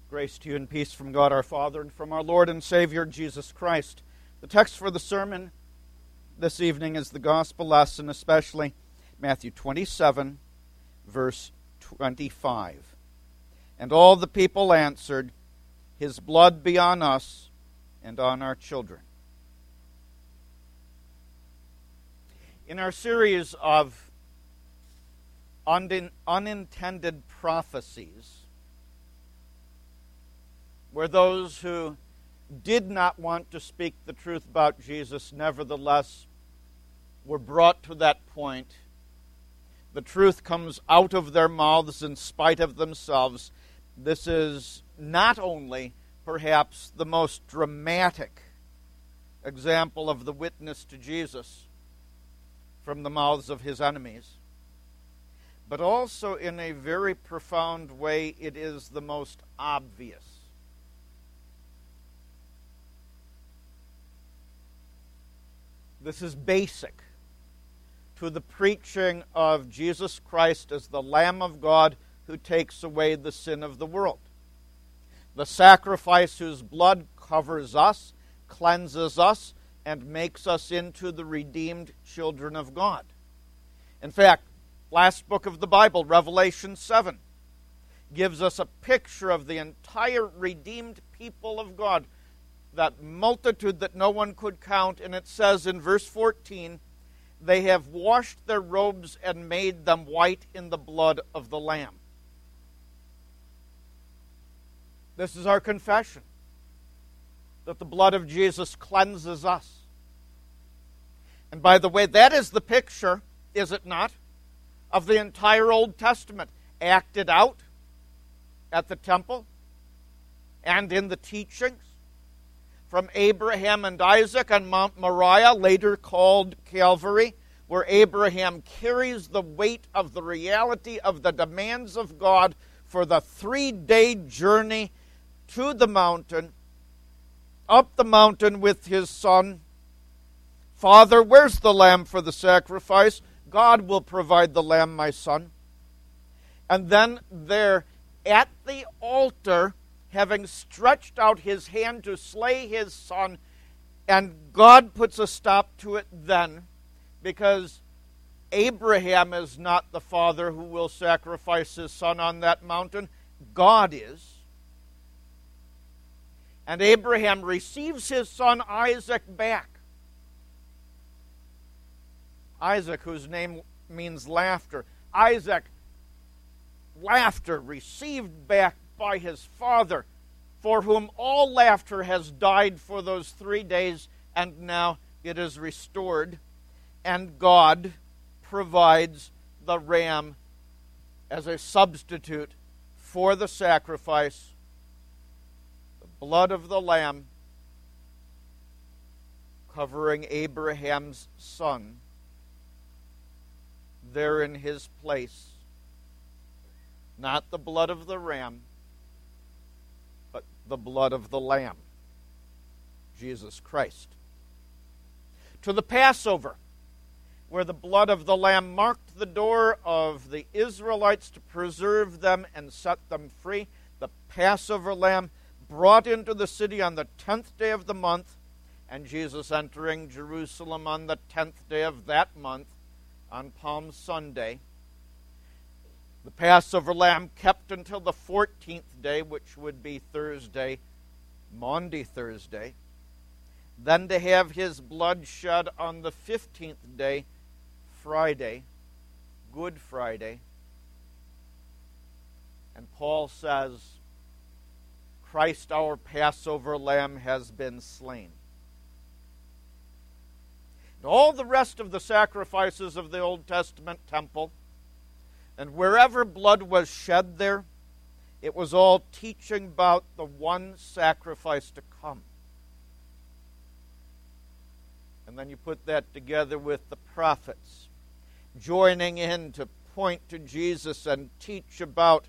Grace to you and peace from God our Father and from our Lord and Savior Jesus Christ. The text for the sermon this evening is the gospel lesson, especially Matthew 27, verse 25. And all the people answered, His blood be on us and on our children. In our series of unintended prophecies, where those who did not want to speak the truth about Jesus nevertheless were brought to that point. The truth comes out of their mouths in spite of themselves. This is not only, perhaps, the most dramatic example of the witness to Jesus from the mouths of his enemies, but also in a very profound way, it is the most obvious. This is basic to the preaching of Jesus Christ as the Lamb of God who takes away the sin of the world. The sacrifice whose blood covers us, cleanses us, and makes us into the redeemed children of God. In fact, last book of the Bible, Revelation 7, gives us a picture of the entire redeemed people of God, that multitude that no one could count, and it says in verse 14, they have washed their robes and made them white in the blood of the Lamb. This is our confession, that the blood of Jesus cleanses us. And by the way, that is the picture, is it not, of the entire Old Testament, acted out at the temple and in the teachings from Abraham and Isaac on Mount Moriah, later called Calvary, where Abraham carries the weight of the reality of the demands of God for the 3-day journey to the mountain, up the mountain with his son. Father, where's the lamb for the sacrifice? God will provide the lamb, my son. And then there at the altar, having stretched out his hand to slay his son, and God puts a stop to it then, because Abraham is not the father who will sacrifice his son on that mountain. God is. And Abraham receives his son Isaac back. Isaac, whose name means laughter. Isaac, laughter, received back by his father, for whom all laughter has died for those 3 days, and now it is restored. And God provides the ram as a substitute for the sacrifice, the blood of the lamb covering Abraham's son there in his place. Not the blood of the ram, but the blood of the Lamb, Jesus Christ. To the Passover, where the blood of the Lamb marked the door of the Israelites to preserve them and set them free, the Passover lamb brought into the city on the 10th day of the month, and Jesus entering Jerusalem on the 10th day of that month, on Palm Sunday. The Passover lamb kept until the 14th day, which would be Thursday, Maundy Thursday. Then to have his blood shed on the 15th day, Friday, Good Friday. And Paul says, Christ our Passover lamb has been slain. And all the rest of the sacrifices of the Old Testament temple, and wherever blood was shed there, it was all teaching about the one sacrifice to come. And then you put that together with the prophets, joining in to point to Jesus and teach about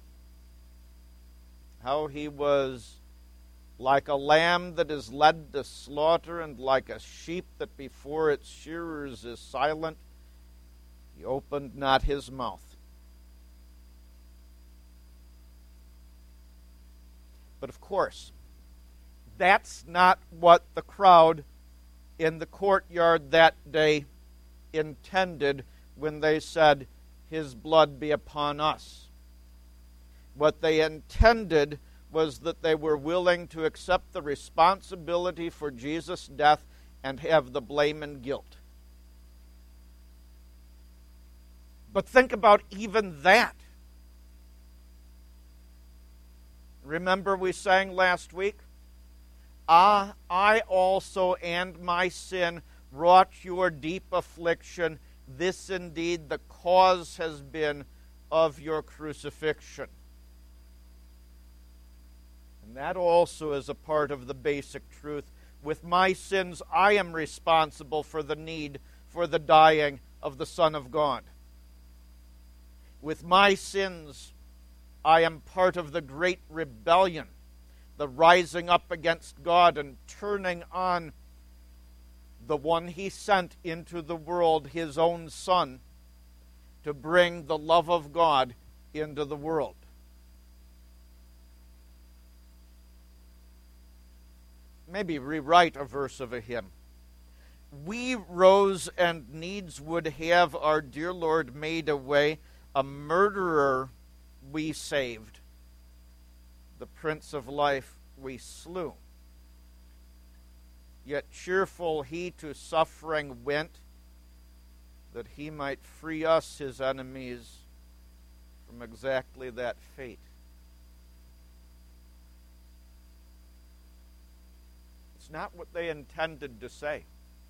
how he was like a lamb that is led to slaughter, and like a sheep that before its shearers is silent, he opened not his mouth. But of course, that's not what the crowd in the courtyard that day intended when they said, "His blood be upon us." What they intended was that they were willing to accept the responsibility for Jesus' death and have the blame and guilt. But think about even that. Remember we sang last week, "Ah, I also and my sin wrought your deep affliction. This indeed the cause has been of your crucifixion." And that also is a part of the basic truth. With my sins, I am responsible for the need for the dying of the Son of God. With my sins, I am part of the great rebellion, the rising up against God and turning on the one He sent into the world, His own Son, to bring the love of God into the world. Maybe rewrite a verse of a hymn. "We rose and needs would have our dear Lord made away. A murderer we saved. The Prince of Life we slew. Yet cheerful He to suffering went, that He might free us, His enemies, from exactly that fate." It's not what they intended to say.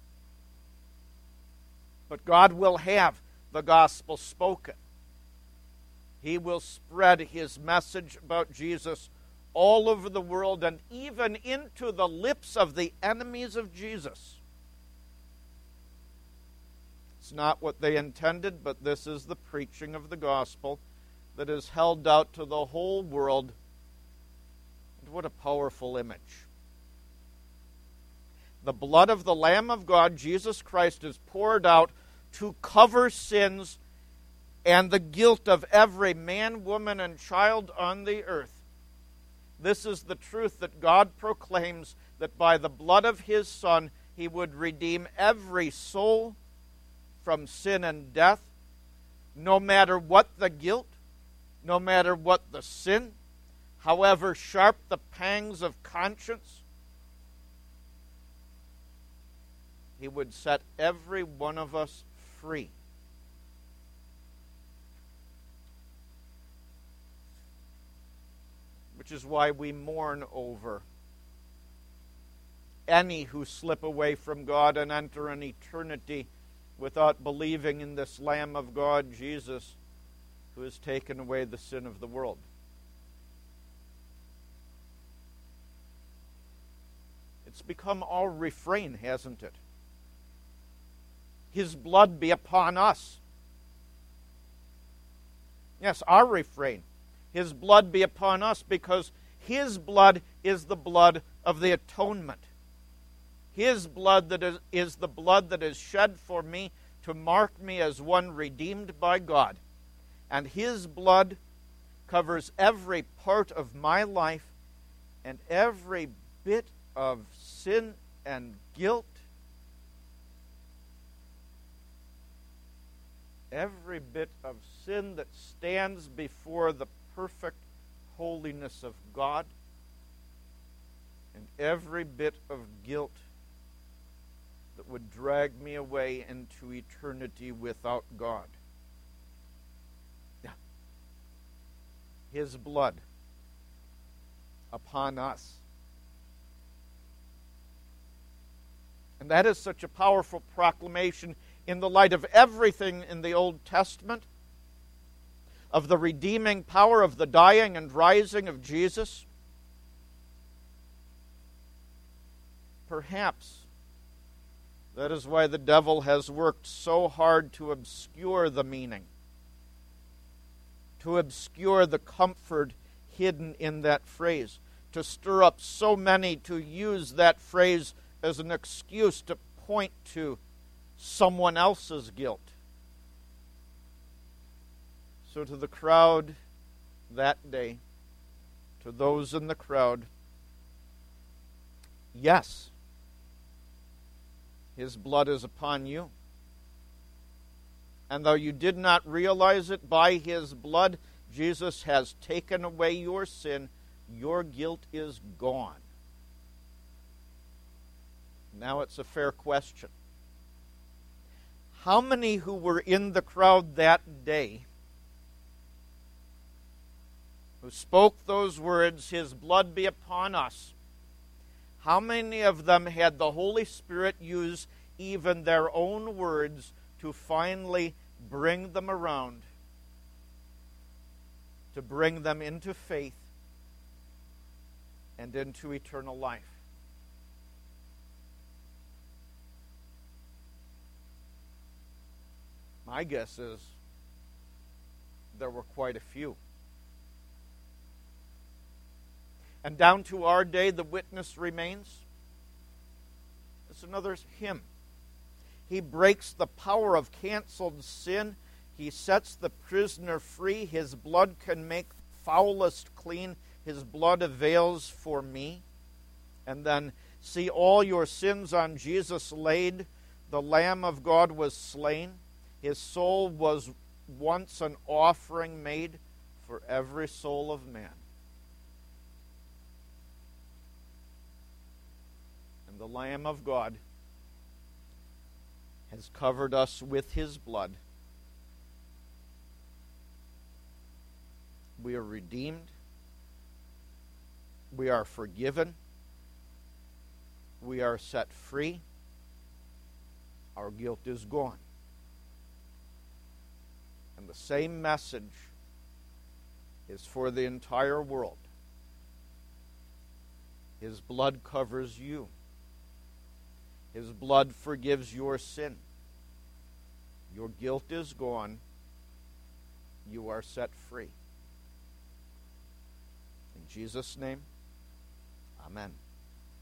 But God will have the gospel spoken. He will spread His message about Jesus all over the world and even into the lips of the enemies of Jesus. It's not what they intended, but this is the preaching of the gospel that is held out to the whole world. And what a powerful image. The blood of the Lamb of God, Jesus Christ, is poured out to cover sins and the guilt of every man, woman, and child on the earth. This is the truth that God proclaims, that by the blood of His Son, He would redeem every soul from sin and death, no matter what the guilt, no matter what the sin, however sharp the pangs of conscience. He would set every one of us free. Which is why we mourn over any who slip away from God and enter an eternity without believing in this Lamb of God, Jesus, who has taken away the sin of the world. It's become our refrain, hasn't it? His blood be upon us. Yes, our refrain. His blood be upon us, because His blood is the blood of the atonement. His blood that is the blood that is shed for me to mark me as one redeemed by God. And His blood covers every part of my life and every bit of sin and guilt. Every bit of sin that stands before the perfect holiness of God, and every bit of guilt that would drag me away into eternity without God. Yeah. His blood upon us. And that is such a powerful proclamation in the light of everything in the Old Testament, of the redeeming power of the dying and rising of Jesus. Perhaps that is why the devil has worked so hard to obscure the meaning, to obscure the comfort hidden in that phrase, to stir up so many to use that phrase as an excuse to point to someone else's guilt. So to the crowd that day, to those in the crowd, yes, his blood is upon you. And though you did not realize it, by his blood, Jesus has taken away your sin. Your guilt is gone. Now it's a fair question. How many who were in the crowd that day, who spoke those words, his blood be upon us, how many of them had the Holy Spirit use even their own words to finally bring them around, to bring them into faith and into eternal life? My guess is there were quite a few. And down to our day, the witness remains. It's another hymn. He breaks the power of canceled sin. He sets the prisoner free. His blood can make foulest clean. His blood avails for me. And then, see all your sins on Jesus laid. The Lamb of God was slain. His soul was once an offering made for every soul of man. And the Lamb of God has covered us with his blood. We are redeemed. We are forgiven. We are set free. Our guilt is gone. And the same message is for the entire world. His blood covers you. His blood forgives your sin. Your guilt is gone. You are set free. In Jesus' name, amen.